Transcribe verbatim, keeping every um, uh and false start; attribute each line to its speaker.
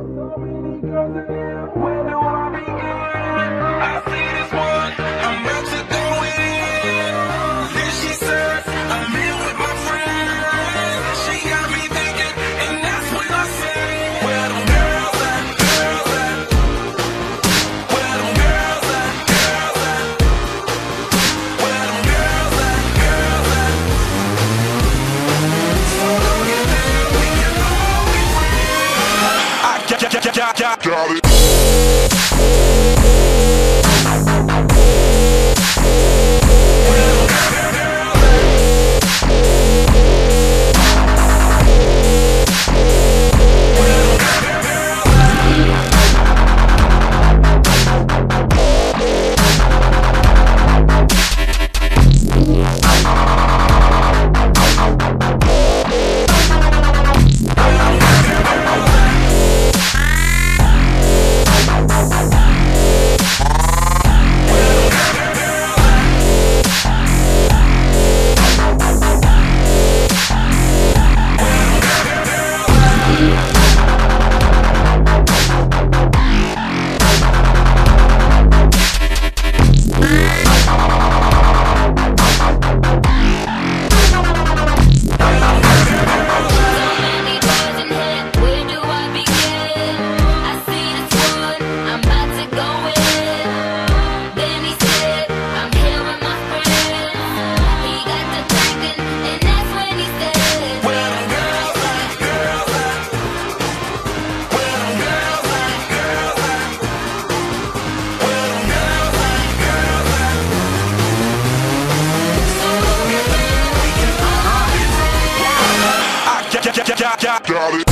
Speaker 1: So many girls in here, where do I begin? I see this one, I'm about to go in. Then she says, I'm in with my friends. She got me thinking, and that's when I say, where them girls at, girls at? Where them girls at, girls at? Where them girls at, girls at? So don't get mad, we can all be friends. I got, got, got, got, got, got it. Got it.